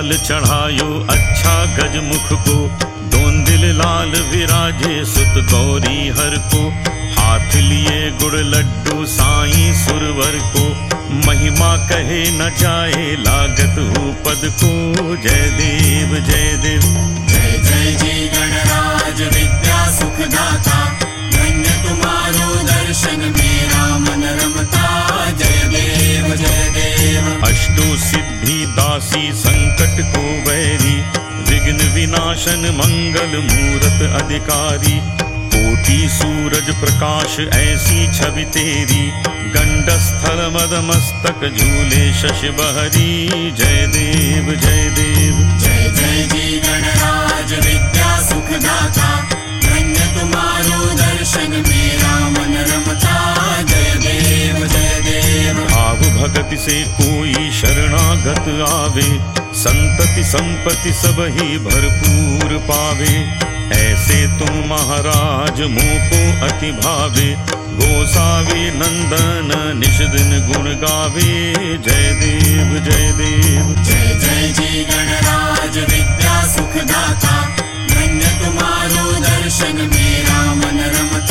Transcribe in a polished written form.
लाल चढ़ायो अच्छा गजमुख को, दोंदिल लाल विराजे सुत गौरी हर को, हाथ लिए गुड़ लड्डू साईं सुरवर को, महिमा कहे न जाए लागत हो पद को। जय देव जय देव। जय जय जी गणराज विद्या सुखदाता, धन्य तुम्हारो दर्शन मेरा मन रमता। जय देव जय देव। अष्टो सिद्धि दासी संकट को वैरी, विघ्न विनाशन मंगल मूरत अधिकारी, कोटि सूरज प्रकाश ऐसी छवि तेरी, गंडस्थल मद मस्तक झूले शशि बहरी। जय देव जय देव। जय जय जी गणराज विद्या सुखदाता, धन्य तुम्हारो दर्शन मेरा मन रमता। जय देव जय देव। भाव भगति से कोई शरणागत आवे, संतति संपत्ति सब ही भरपूर पावे, ऐसे तुम महाराज मोको अति भावे, गोसावी नंदन निश दिन गुण गावे। जय देव जय देव। जय जय जी गणराज विद्या सुखदाता, धन्य तुम्हारो दर्शन मेरा मन रमता।